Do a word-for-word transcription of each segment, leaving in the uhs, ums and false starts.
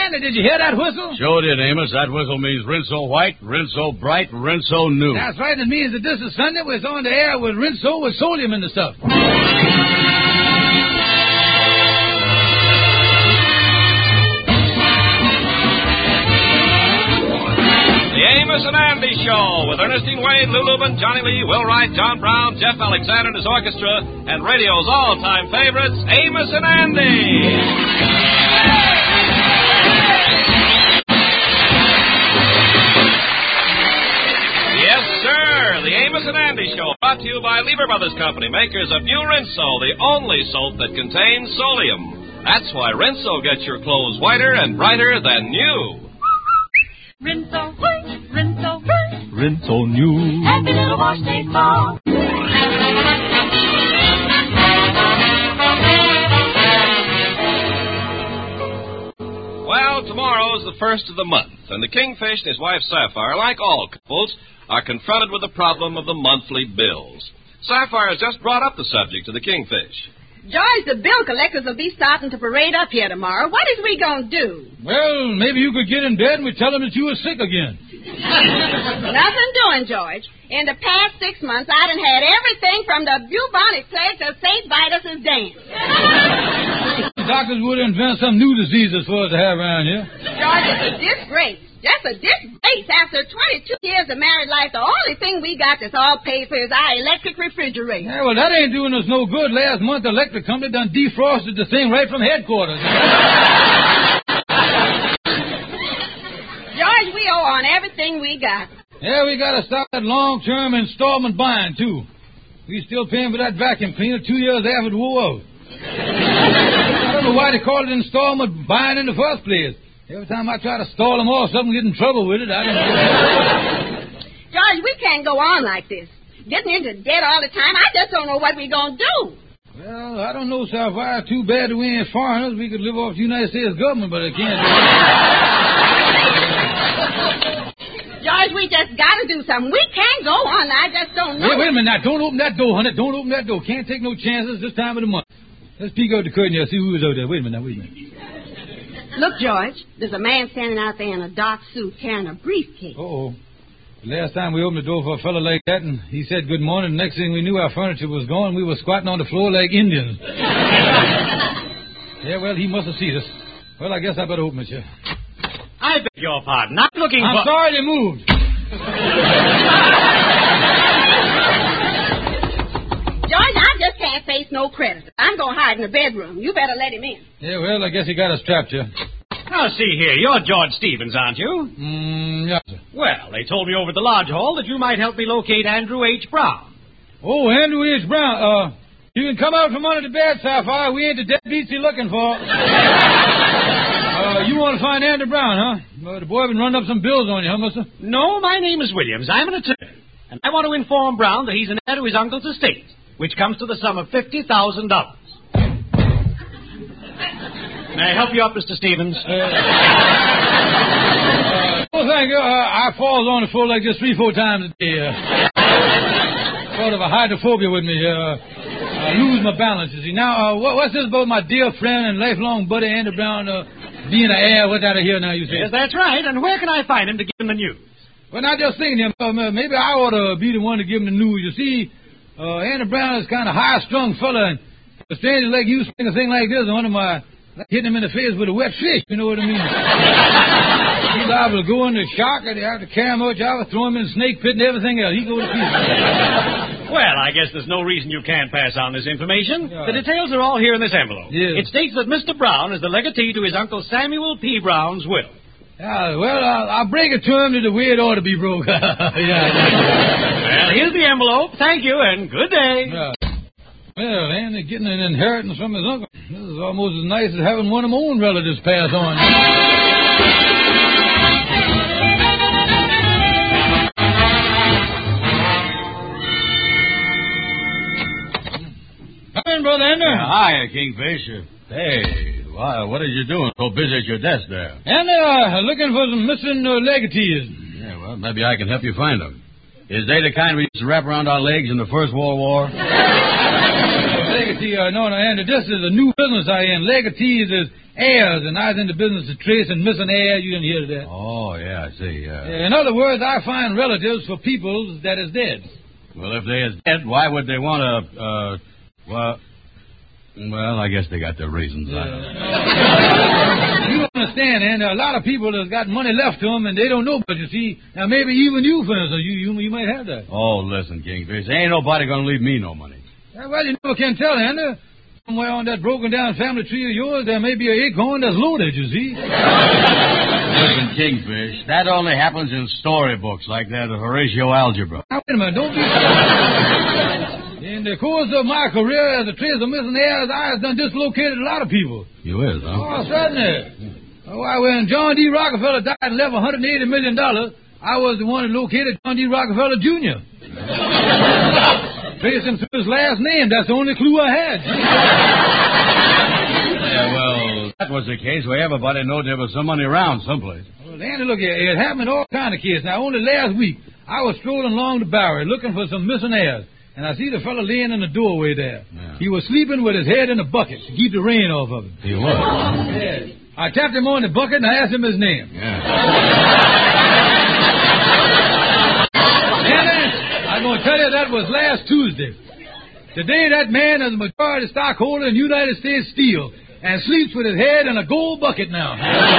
Andy, did you hear that whistle? Sure did, Amos. That whistle means Rinso White, Rinso Bright, Rinso New. That's right. It means that this is Sunday. We're on the air with Rinso with sodium in the stuff. Amos and Andy Show with Ernestine Wade, Lou Lubin, Johnny Lee, Will Wright, John Brown, Jeff Alexander and his orchestra, and radio's all-time favorites, Amos and Andy. Yes, sir, the Amos and Andy Show, brought to you by Lever Brothers Company, makers of New Rinso, the only soap that contains solium. That's why Rinso gets your clothes whiter and brighter than new. Rinso white, Rinso bright, Rinso new. Happy little wash takes all. Well, tomorrow's the first of the month, and the Kingfish and his wife Sapphire, like all couples, are confronted with the problem of the monthly bills. Sapphire has just brought up the subject to the Kingfish. George, the bill collectors will be starting to parade up here tomorrow. What is we going to do? Well, maybe you could get in bed and we tell them that you were sick again. Nothing doing, George. In the past six months, I done had everything from the bubonic plague to Saint Vitus's dance. The doctors would invent some new diseases for us to have around here. George, it's a disgrace. Just a disgrace. After twenty-two years of married life, the only thing we got that's all paid for is our electric refrigerator. Yeah, well, that ain't doing us no good. Last month, the electric company done defrosted the thing right from headquarters. George, we owe on everything we got. Yeah, we got to stop that long-term installment buying, too. We still paying for that vacuum cleaner two years after it wore out. I don't know why they call it installment buying in the first place. Every time I try to stall them off, something get in trouble with it. I don't know. George, we can't go on like this. Getting into debt all the time, I just don't know what we're going to do. Well, I don't know, Sapphire. Too bad that we ain't foreigners. We could live off the United States government, but I can't. George, we just got to do something. We can't go on. I just don't know. Wait, wait a minute now. Don't open that door, honey. Don't open that door. Can't take no chances this time of the month. Let's peek out the curtain here, see who's out there. Wait a minute now. Wait a minute. Look, George, there's a man standing out there in a dark suit carrying a briefcase. Uh-oh. The last time we opened the door for a fellow like that, and he said good morning, the next thing we knew, our furniture was gone. We were squatting on the floor like Indians. Yeah, well, he must have seen us. Well, I guess I better open it, yeah. I beg your pardon. I'm looking I'm for... sorry they moved. George, I just can't face no creditors. I'm going to hide in the bedroom. You better let him in. Yeah, well, I guess he got us trapped here. Now, see here. You're George Stevens, aren't you? Mm, yeah, sir. Well, they told me over at the lodge hall that you might help me locate Andrew H. Brown. Oh, Andrew H. Brown. Uh, you can come out from under the bed, Sapphire. We ain't the deadbeats you're looking for. uh, you want to find Andrew Brown, huh? Uh, the boy been running up some bills on you, huh, mister? No, my name is Williams. I'm an attorney. And I want to inform Brown that he's an heir to his uncle's estate, which comes to the sum of fifty thousand dollars. May I help you up, Mister Stevens? Uh, uh, oh, thank you. Uh, I falls on the floor like this three, four times a day. Uh, sort of a hydrophobia with me. Uh, I lose my balance, you see. Now, uh, what, what's this about my dear friend and lifelong buddy, Andrew Brown, uh, being an heir? What's out of here now, you say? Yes, that's right. And where can I find him to give him the news? Well, not just thinking, uh, maybe I ought to be the one to give him the news. You see, uh, Andrew Brown is kind of high-strung fella, and a stranger like you saying a thing like this, one of my... hitting him in the face with a wet fish, you know what I mean? He's liable to go in the shark, or they have to carry him out, you have to throw him in the snake pit and everything else. He goes to pieces. Well, I guess there's no reason you can't pass on this information. Yeah. The details are all here in this envelope. Yes. It states that Mister Brown is the legatee to his uncle Samuel P. Brown's will. Yeah, well, I'll, I'll break it to him to the way it ought to be broke. yeah. Well, here's the envelope. Thank you, and good day. Yeah. Well, Andy getting an inheritance from his uncle. This is almost as nice as having one of my own relatives pass on. Come in, Brother Andy. Yeah, hi, Kingfish. Hey, why, what are you doing so busy at your desk there? Andy, uh, looking for some missing uh, legatees. Yeah, well, maybe I can help you find them. Is they the kind we used to wrap around our legs in the First World War? Legatee, uh, no, no, Andy, this is a new business I in. Legatees is heirs, and I was in the business of tracing missing heirs. You didn't hear that. Oh, yeah, I see. Uh, In other words, I find relatives for peoples that is dead. well, if they is dead, why would they want to, uh, well, well, I guess they got their reasons. I don't know. You understand, and a lot of people that's got money left to them, and they don't know, but you see, now maybe even you, for instance, you, you, you might have that. Oh, listen, Kingfish, ain't nobody going to leave me no money. Yeah, well, you never can tell, Andy. Somewhere on that broken-down family tree of yours, there may be an acorn that's loaded, you see. Listen, Kingfish, that only happens in storybooks like that of Horatio Algebra. Now, wait a minute, don't be... In the course of my career as a tracer of missing heirs, I have done dislocated a lot of people. You is, huh? Oh, certainly. Oh, why, when John D. Rockefeller died and left one hundred eighty million dollars, I was the one that located John D. Rockefeller Junior Tracing through his last name, that's the only clue I had. Yeah, well, that was the case where everybody knew there was some money around someplace. Well, Andy, look here. It happened in all kind of cases. Now, only last week, I was strolling along the Bowery looking for some missing heirs, and I see the fellow laying in the doorway there. Yeah. He was sleeping with his head in a bucket to keep the rain off of him. He was. Yeah. I tapped him on the bucket and I asked him his name. Yeah. I'm going to tell you that was last Tuesday. Today, that man is a majority stockholder in United States Steel and sleeps with his head in a gold bucket now.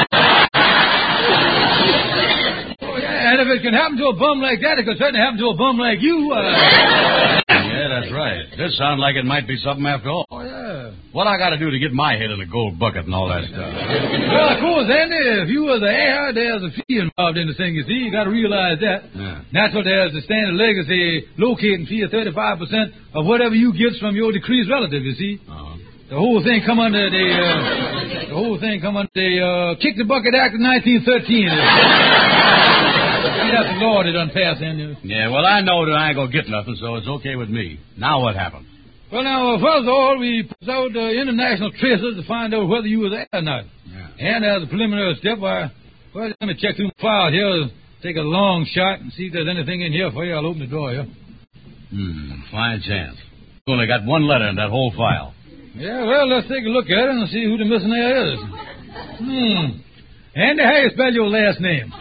Oh, yeah, and if it can happen to a bum like that, it could certainly happen to a bum like you. Uh... Yeah, that's right. This sounds like it might be something after all. Oh, yeah. What I got to do to get my head in a gold bucket and all that stuff? Well, of course, Andy, if you were the heir, there's a fee involved in the thing, you see. You got to realize that. Yeah. That's what there's the standard legacy locating fee of thirty-five percent of whatever you get from your decreased relative, you see. Uh-huh. The whole thing come under the, uh, the whole thing come under the, uh, Kick the Bucket Act of nineteen thirteen. See, that's the law that done passed, Andy. Yeah, well, I know that I ain't going to get nothing, so it's okay with me. Now what happened? Well, now, uh, first of all, we put out uh, international tracers to find out whether you was there or not. Yeah. And as a preliminary step, I, well, let me check through the file here, take a long shot and see if there's anything in here for you. I'll open the door here. Hmm, fine chance. You only got one letter in that whole file. Yeah, well, let's take a look at it and see who the missing heir is. Hmm. Andy, how you spell your last name?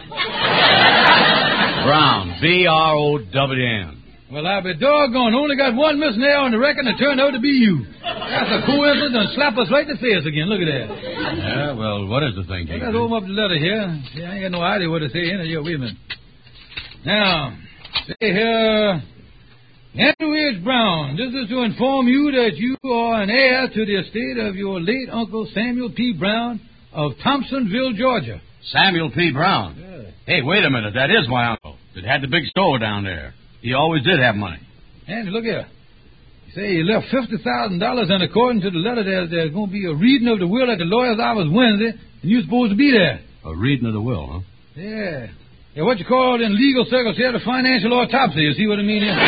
Brown. B R O W N. Well, I'll be doggone. Only got one missing heir on the record, and it turned out to be you. That's a coincidence, and slap us right in the face again. Look at that. Yeah, well, what is the thing, King? Let's open up the letter here. See, I ain't got no idea what to say in it. Here, wait a minute. Now, say here, Andrew H. Brown, this is to inform you that you are an heir to the estate of your late Uncle Samuel P. Brown of Thompsonville, Georgia. Samuel P. Brown. Yeah. Hey, wait a minute. That is my uncle. That had the big store down there. He always did have money. Andy, look here. You say he left fifty thousand dollars, and according to the letter, there, there's going to be a reading of the will at the lawyer's office Wednesday, and you're supposed to be there. A reading of the will, huh? Yeah. Yeah, what you call in legal circles here the financial autopsy. You see what I mean here?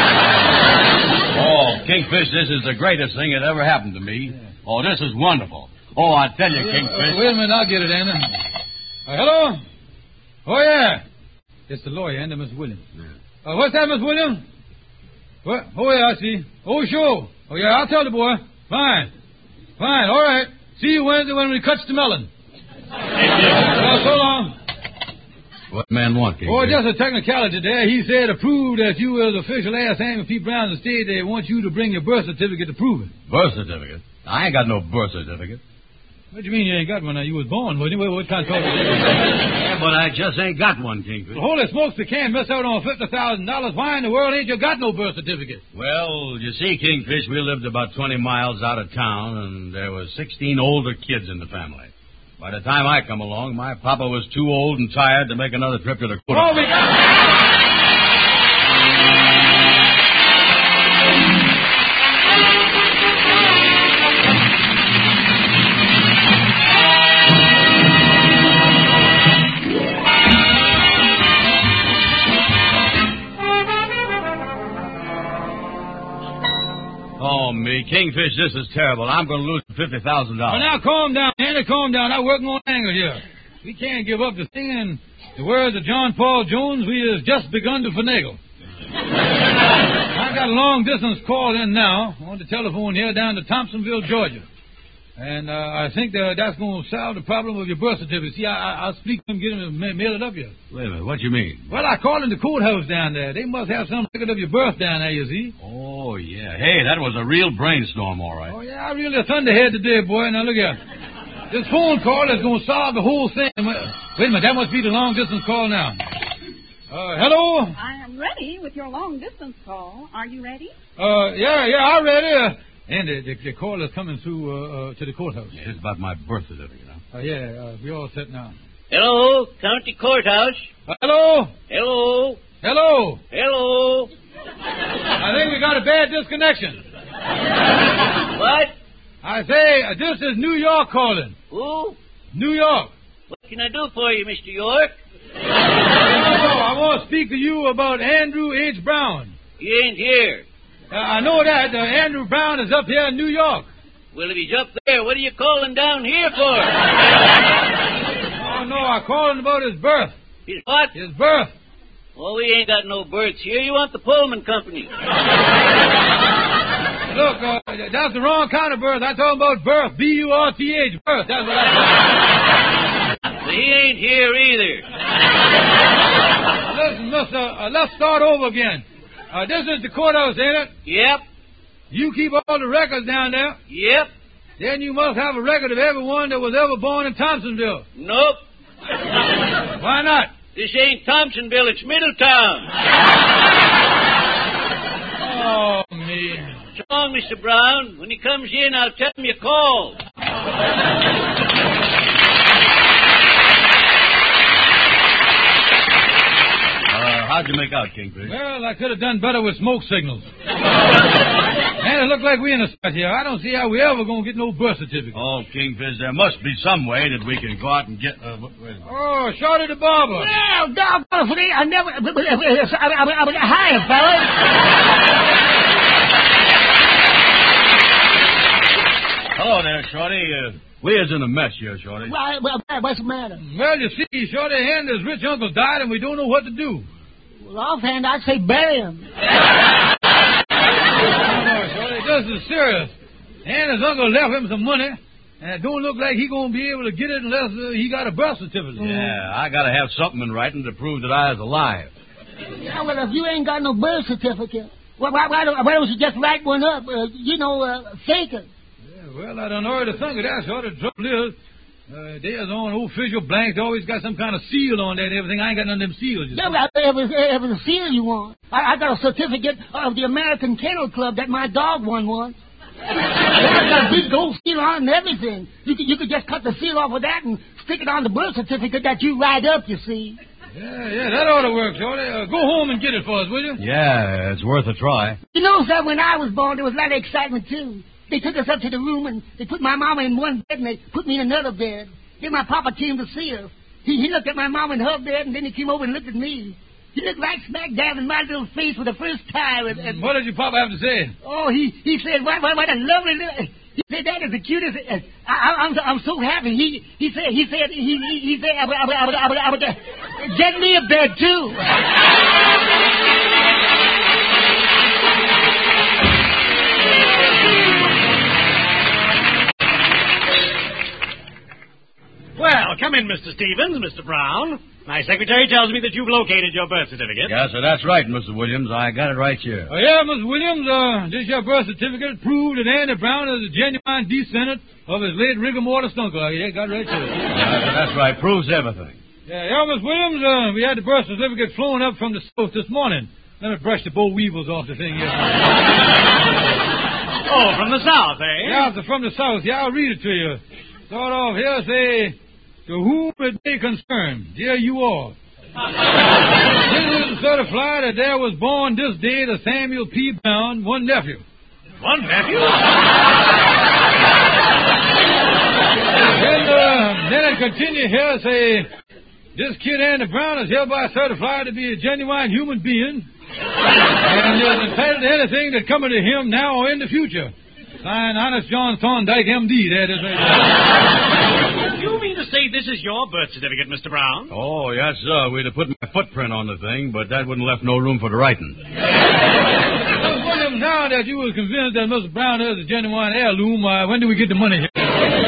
Oh, Kingfish, this is the greatest thing that ever happened to me. Oh, this is wonderful. Oh, I tell you, Kingfish. Uh, wait a minute, I'll get it, Andy. Uh, hello? Oh, yeah. It's the lawyer, Andy, Miss Williams. Yeah. Uh, what's that, Miss Williams? What? Oh, yeah, I see. Oh, sure. Oh, yeah, I'll tell the boy. Fine. Fine, all right. See you Wednesday when we cuts the melon. Well, so long. What man want, Kingfish? Oh, just a technicality there. He said to prove that you were the official heir of Samuel P. Brown's estate, they want you to bring your birth certificate to prove it. Birth certificate? I ain't got no birth certificate. What do you mean you ain't got one? Now, you was born, wasn't you? What, what kind of talk is that? Yeah, but I just ain't got one, Kingfish. Well, holy smokes, they can't miss out on fifty thousand dollars. Why in the world ain't you got no birth certificate? Well, you see, Kingfish, we lived about twenty miles out of town, and there was sixteen older kids in the family. By the time I come along, my papa was too old and tired to make another trip to the quota. Oh, we got... Oh, me. Kingfish, this is terrible. I'm going to lose fifty thousand dollars. Well, now, calm down, Andy, calm down. I'm working on angle here. We can't give up the thing, and the words of John Paul Jones, we has just begun to finagle. I got a long-distance call in now on the telephone here down to Thompsonville, Georgia. And uh, I think uh, that's going to solve the problem with your birth certificate. See, I, I, I'll speak to them, get them to ma- mail it up here. Wait a minute, what do you mean? Well, I called in the courthouse down there. They must have some record of your birth down there, you see. Oh, yeah. Hey, that was a real brainstorm, all right. Oh, yeah, I really a thunderhead today, boy. Now, look here. This phone call is going to solve the whole thing. Wait a minute, that must be the long-distance call now. Uh, hello? I am ready with your long-distance call. Are you ready? Uh, yeah, yeah, I'm ready. Uh, and the, the, the call is coming through uh, uh, to the courthouse. Yeah, it's about my birth certificate, huh? Uh, yeah, uh, we all set now. Hello, County Courthouse. Uh, hello? Hello. Hello? Hello. I think we got a bad disconnection. What? I say, uh, this is New York calling. Who? New York. What can I do for you, Mister York? Oh, I want to speak to you about Andrew H. Brown. He ain't here. Uh, I know that. Uh, Andrew Brown is up here in New York. Well, if he's up there, what are you calling down here for? Oh, no, I called him about his birth. His what? His birth. Oh, we ain't got no births here. You want the Pullman Company. Look, uh, that's the wrong kind of birth. I'm talking about birth. B U R T H, birth. That's what I Well, he ain't here either. Listen, mister, uh, let's start over again. Uh, this is the courthouse, ain't it? Yep. You keep all the records down there. Yep. Then you must have a record of everyone that was ever born in Thompsonville. Nope. Why not? This ain't Thompsonville. It's Middletown. Oh, me. So long, Mister Brown. When he comes in, I'll tell him you called. How'd you make out, Kingfish? Well, I could have done better with smoke signals. Man, it looked like we in a spot here. I don't see how we ever going to get no birth certificate. Oh, Kingfish, there must be some way that we can go out and get... Uh, wait a minute. Oh, Shorty the barber. Well, doggone it, I never... I mean, hi, fellas. Hello there, Shorty. Uh, we is in a mess here, Shorty. Well, well, what's the matter? Well, you see, Shorty, Henry's rich uncle died, and we don't know what to do. Well, offhand, I'd say bury him. No, no, Shorty, this is serious. And his uncle left him some money, and it don't look like he going to be able to get it unless uh, he got a birth certificate. Yeah, I got to have something in writing to prove that I was alive. Yeah, well, if you ain't got no birth certificate, well, why, why, don't, why don't you just write one up? Uh, you know, uh, fake it. Yeah, well, I don't know to think of that, Shorty. The trouble is, Uh, there's on official blanks. They always got some kind of seal on that and everything. I ain't got none of them seals. Yeah, but if it's, if it's a seal you want. I, I got a certificate of the American Kennel Club that my dog won once. I got a big gold seal on it and everything. You could, you could just cut the seal off of that and stick it on the birth certificate that you write up, you see. Yeah, yeah, that ought to work, Shorty. Uh, go home and get it for us, will you? Yeah, it's worth a try. You know, sir, when I was born, there was a lot of excitement, too. They took us up to the room and they put my mama in one bed and they put me in another bed. Then my papa came to see her. He, he looked at my mom in her bed, and then he came over and looked at me. He looked right smack dab in my little face for the first time. And, and what did your papa have to say? Oh, he, he said, what, what, what a lovely little... He said, that is the cutest... Uh, I, I'm, I'm so happy. He he said, he said, he, he, he said, I would, I would, I would, I would, I would, uh, get me a bed, too. Well, come in, Mister Stevens, Mister Brown. My secretary tells me that you've located your birth certificate. Yeah, sir, that's right, Mister Williams. I got it right here. Oh, yeah, Mister Williams, uh, this your birth certificate proved that Andy Brown is a genuine descendant of his late rigor mortis uncle. Yeah, got it right here. Yeah, sir, that's right. Proves everything. Yeah, yeah, Mister Williams, uh, we had the birth certificate flown up from the south this morning. Let me brush the boll weevils off the thing here. Oh, from the south, eh? Yeah, it's from the south. Yeah, I'll read it to you. Start off here, say... To whom it may concern, dear you all. It is certified that there was born this day to Samuel P. Brown, one nephew. One nephew? And uh, then it continue here, say, this kid Andy Brown is hereby certified to be a genuine human being and is entitled to anything that cometh to him now or in the future. Signed, Honest John Thorndike, M D. That is right. You mean to say this is your birth certificate, Mister Brown? Oh, yes, sir. We'd have put my footprint on the thing, but that wouldn't left no room for the writing. William, now that you were convinced that Mister Brown is a genuine heirloom, uh, when do we get the money here?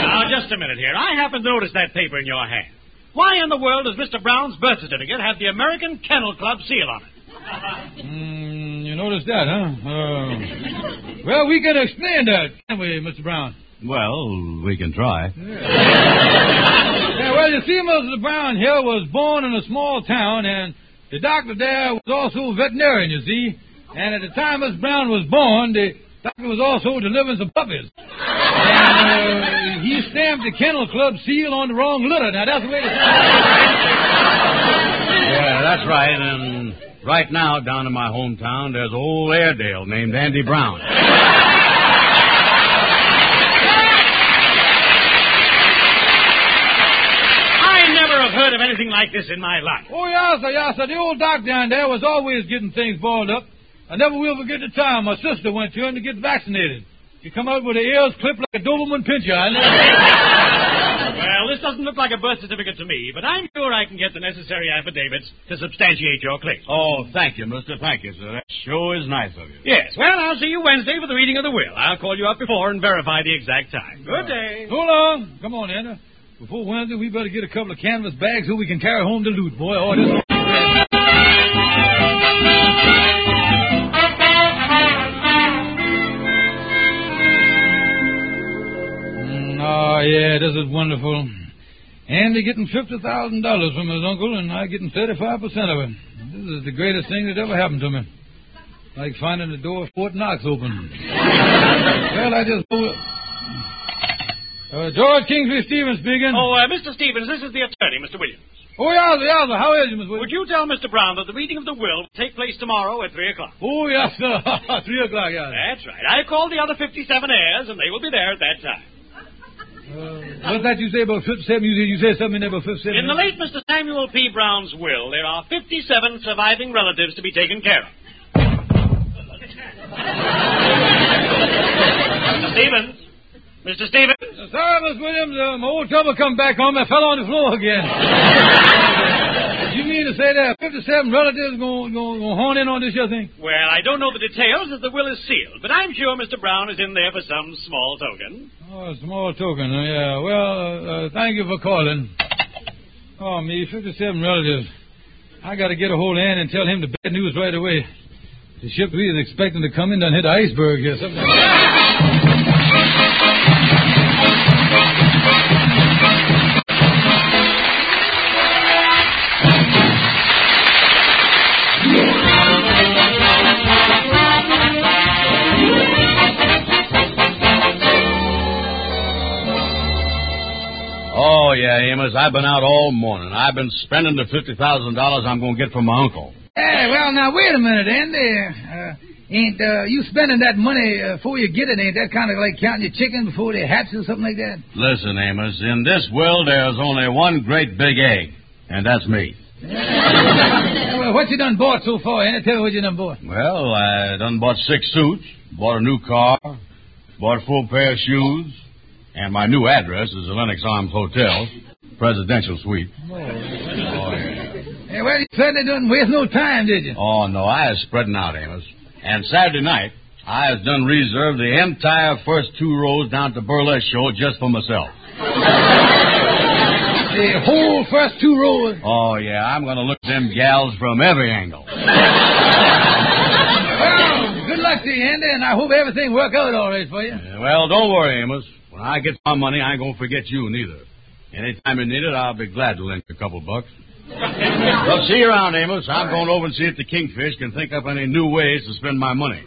just a minute here. I haven't noticed that paper in your hand. Why in the world does Mister Brown's birth certificate have the American Kennel Club seal on it? Mm, you noticed that, huh? Uh, well, we can explain that, can't we, Mister Brown? Well, we can try. Yeah. Yeah, well, you see, Mister Brown here was born in a small town, and the doctor there was also a veterinarian, you see. And at the time Mister Brown was born, the doctor was also delivering some puppies. And uh, he stamped the Kennel Club seal on the wrong litter. Now, that's the way to say it. Yeah, that's right. And right now, down in my hometown, there's old Airedale named Andy Brown. I've heard of anything like this in my life. Oh, yes, sir, yes, sir. The old doc down there was always getting things balled up. I never will forget the time my sister went to him to get vaccinated. She come out with her ears clipped like a Doberman Pinscher. I never... Well, this doesn't look like a birth certificate to me, but I'm sure I can get the necessary affidavits to substantiate your claim. Oh, thank you, mister. Thank you, sir. That sure is nice of you. Yes, well, I'll see you Wednesday for the reading of the will. I'll call you up before and verify the exact time. Good day. So long. Come on, Anna. Before Wednesday, we better get a couple of canvas bags so we can carry home the loot, boy. Oh, this is... mm, oh, yeah, this is wonderful. Andy getting fifty thousand dollars from his uncle, and I getting thirty-five percent of it. This is the greatest thing that ever happened to me. Like finding the door of Fort Knox open. Well, I just... Uh, George Kingsley Stevens speaking. Oh, uh, Mister Stevens, this is the attorney, Mister Williams. Oh, yes, yes, how is you, Miss Williams? Would you tell Mister Brown that the reading of the will will take place tomorrow at three o'clock? Oh, yes, sir. three o'clock, yes. That's right. I called the other fifty-seven heirs, and they will be there at that time. Uh, what's that you say about fifty-seven? You, you say something about fifty-seven? In the late Mister Samuel P. Brown's will, there are fifty-seven surviving relatives to be taken care of. Mister Stevens. Mister Stevens? Uh, sorry, Miss Williams. Uh, my old trouble come back on me. I fell on the floor again. You mean to say that fifty-seven relatives going to horn in on this here thing? Well, I don't know the details as the will is sealed, but I'm sure Mister Brown is in there for some small token. Oh, a small token. Uh, yeah. Well, uh, uh, thank you for calling. Oh, me, fifty-seven relatives. I got to get a hold of Ann and tell him the bad news right away. The ship we is expecting to come in done hit the iceberg here. Something like Oh, yeah, Amos, I've been out all morning. I've been spending the fifty thousand dollars I'm going to get from my uncle. Hey, well, now, wait a minute, Andy. Uh, ain't uh, you spending that money uh, before you get it? Ain't that kind of like counting your chicken before they hatch or something like that? Listen, Amos, in this world there's only one great big egg, and that's me. Yeah, well, what you done bought so far, Andy? Tell me what you done bought. Well, I done bought six suits, bought a new car, bought a full pair of shoes, and my new address is the Lenox Arms Hotel, Presidential Suite. Oh, yeah. Hey, well, you certainly didn't waste no time, did you? Oh, no, I was spreading out, Amos. And Saturday night, I has done reserved the entire first two rows down at the burlesque show just for myself. The whole first two rows? Oh, yeah, I'm going to look at them gals from every angle. Well, good luck to you, Andy, and I hope everything work out all right for you. Yeah, well, don't worry, Amos. When I get my money, I ain't going to forget you neither. Anytime you need it, I'll be glad to lend you a couple bucks. Well, see you around, Amos. I'm going over and see if the Kingfish can think up any new ways to spend my money.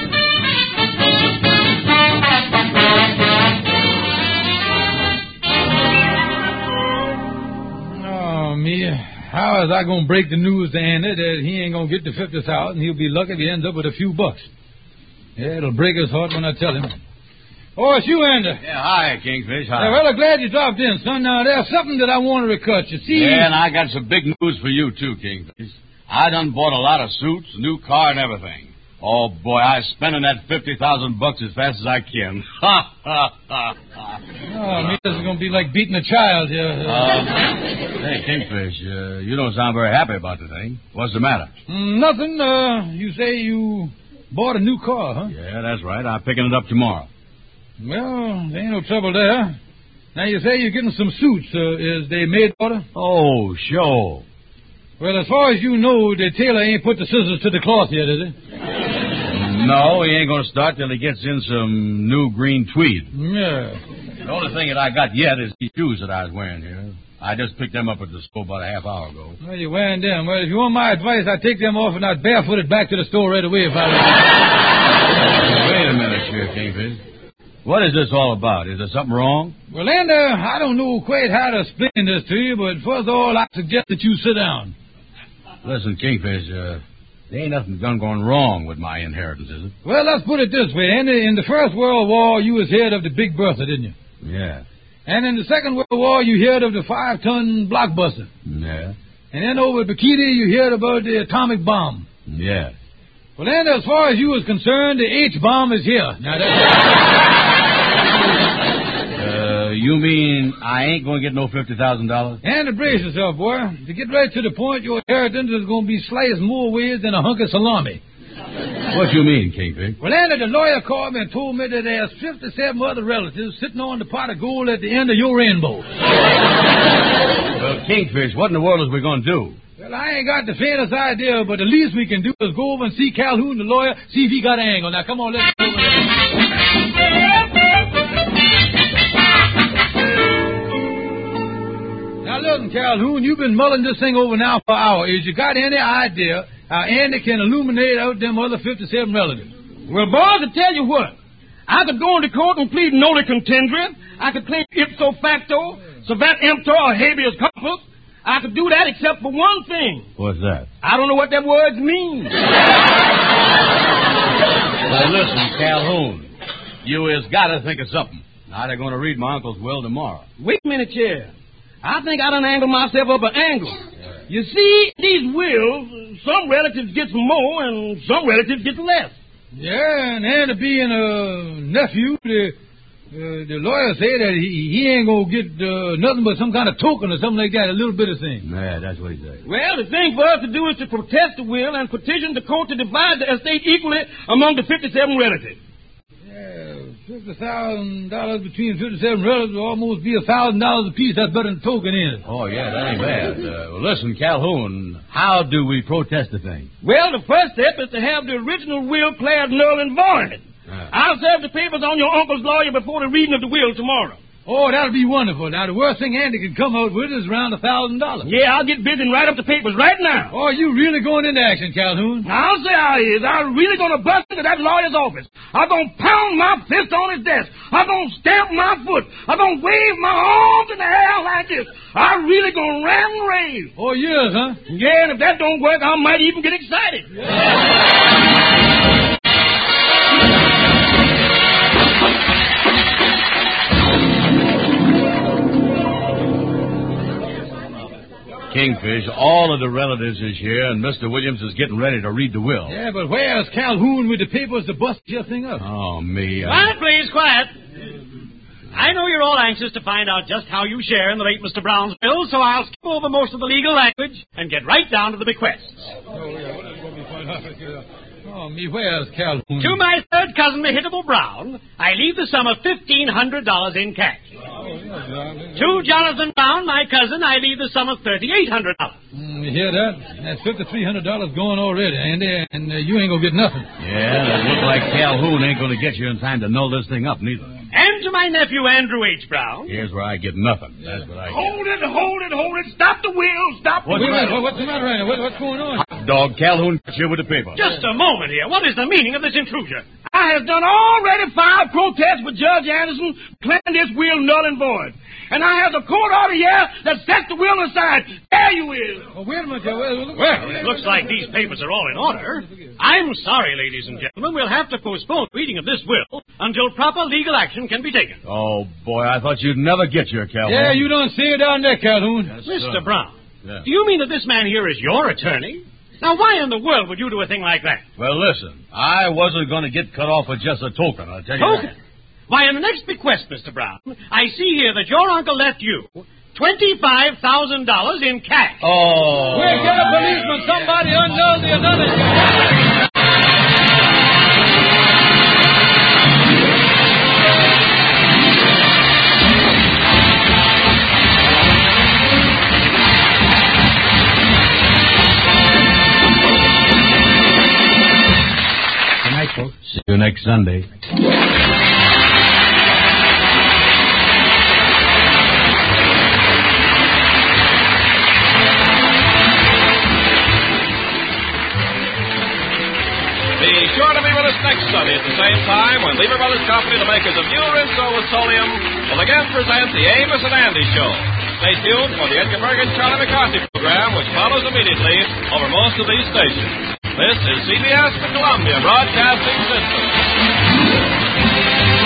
Oh, me. How is I going to break the news to Andy that he ain't going to get the fifty thousand? He'll be lucky if he ends up with a few bucks. Yeah, it'll break his heart when I tell him. Oh, it's you, Andy. Yeah, hi, Kingfish. Hi. Yeah, well, I'm glad you dropped in, son. Now, there's something that I want to recut. You see... Yeah, and I got some big news for you, too, Kingfish. I done bought a lot of suits, a new car, and everything. Oh, boy, I'm spending that fifty thousand bucks as fast as I can. Ha, ha, ha, ha. Oh, me, this is going to be like beating a child here. Um, hey, Kingfish, uh, you don't sound very happy about the thing. What's the matter? Mm, nothing. Uh, you say you bought a new car, huh? Yeah, that's right. I'm picking it up tomorrow. Well, there ain't no trouble there. Now, you say you're getting some suits. Uh, is they made order? Oh, sure. Well, as far as you know, the tailor ain't put the scissors to the cloth yet, is he? No, he ain't going to start till he gets in some new green tweed. Yeah. The only thing that I got yet is these shoes that I was wearing here. I just picked them up at the store about a half hour ago. Well, you're wearing them. Well, if you want my advice, I'd take them off and I'd barefooted back to the store right away if I was... Wait a minute, Sheriff Kingfish. What is this all about? Is there something wrong? Well, Lander, I don't know quite how to explain this to you, but first of all, I suggest that you sit down. Listen, Kingfish, uh, there ain't nothing done going wrong with my inheritance, is it? Well, let's put it this way. Andy, in the First World War, you was head of the Big Bertha, didn't you? Yeah. And in the Second World War, you heard of the five-ton blockbuster. Yeah. And then over at Bikini, you heard about the atomic bomb. Yeah. Well, then, as far as you was concerned, the H-bomb is here. Now, that's... uh, you mean I ain't going to get no fifty thousand dollars? And to brace yourself, boy. To get right to the point, your inheritance is going to be sliced more ways than a hunk of salami. What you mean, Kingfish? Well, Andy, the lawyer called me and told me that there's fifty-seven other relatives sitting on the pot of gold at the end of your rainbow. Well, Kingfish, what in the world is we going to do? Well, I ain't got the faintest idea, but the least we can do is go over and see Calhoun, the lawyer, see if he got an angle. Now, come on, let's go over there. Now, listen, Calhoun, you've been mulling this thing over now for hours. Is you got any idea how Andy can illuminate out them other fifty-seven relatives? Well, boys, I tell you what. I could go into court and plead noli contendere. I could claim ipso facto, servat emptor, or habeas corpus. I could do that except for one thing. What's that? I don't know what that words mean. Well, listen, Calhoun, you has got to think of something. Now they're going to read my uncle's will tomorrow. Wait a minute, Chair. I think I done angled myself up an angle. Yeah. You see, these wills, some relatives gets more and some relatives gets less. Yeah, and Andy being a nephew, the... Uh, the lawyer said that he, he ain't going to get uh, nothing but some kind of token or something like that, a little bit of thing. Yeah, that's what he said. Well, the thing for us to do is to protest the will and petition the court to divide the estate equally among the fifty-seven relatives. Yeah, fifty thousand dollars between fifty-seven relatives will almost be a thousand dollars apiece. That's better than a token, ain't it? Oh, yeah, that ain't bad. Uh, well, listen, Calhoun, how do we protest the thing? Well, the first step is to have the original will declared null and void. Uh. I'll serve the papers on your uncle's lawyer before the reading of the will tomorrow. Oh, that'll be wonderful. Now, the worst thing Andy can come out with is around a thousand dollars. Yeah, I'll get busy and write up the papers right now. Oh, you really going into action, Calhoun? I'll say I is. I'm really going to bust into that lawyer's office. I'm going to pound my fist on his desk. I'm going to stamp my foot. I'm going to wave my arms in the air like this. I'm really going to ram and rave. Oh, yes, huh? Yeah, and if that don't work, I might even get excited. Yeah. Kingfish, all of the relatives is here, and Mister Williams is getting ready to read the will. Yeah, but where's Calhoun with the papers to bust your thing up? Oh, me. I... Quiet, please, quiet. I know you're all anxious to find out just how you share in the late Mister Brown's will, so I'll skip over most of the legal language and get right down to the bequests. Oh, yeah, well, that's going to be fun. Oh, me, where's Calhoun? To my third cousin, Mehitable Brown, I leave the sum of fifteen hundred dollars in cash. To Jonathan Brown, my cousin, I leave the sum of thirty-eight hundred dollars. Mm, you hear that? That's fifty-three hundred dollars going already, Andy, and uh, you ain't going to get nothing. Yeah, that looks like Calhoun ain't going to get you in time to null this thing up, neither. And to my nephew, Andrew H. Brown. Here's where I get nothing. That's what I get. Hold it, hold it, hold it. Stop the wheel. Stop the what's wheel. The matter? What's the matter, Andy? What, what's going on? Hot dog, Calhoun got you with the paper. Just a moment here. What is the meaning of this intrusion? I have done already filed protests with Judge Anderson, claiming this will null and void. And I have the court order here that sets the will aside. There you is. Oh, wait a minute. Well, well, it looks like these papers are all in order. I'm sorry, ladies and gentlemen. We'll have to postpone reading of this will until proper legal action can be taken. Oh, boy, I thought you'd never get your Calhoun. Yeah, you don't see it down there, Calhoun. Yes, Mister sir. Brown, yeah. Do you mean that this man here is your attorney? Now, why in the world would you do a thing like that? Well, listen, I wasn't going to get cut off with just a token, I'll tell you Token? that. Why, in the next bequest, Mister Brown, I see here that your uncle left you twenty-five thousand dollars in cash. Oh. Quick, get a policeman. Somebody unknown the another. next Sunday. Be sure to be with us next Sunday at the same time when Lever Brothers Company, the makers of new Rinso with Solium, will again present the Amos and Andy Show. Stay tuned for the Edgar Bergen Charlie McCarthy program, which follows immediately over most of these stations. This is C B S, the Columbia Broadcasting System.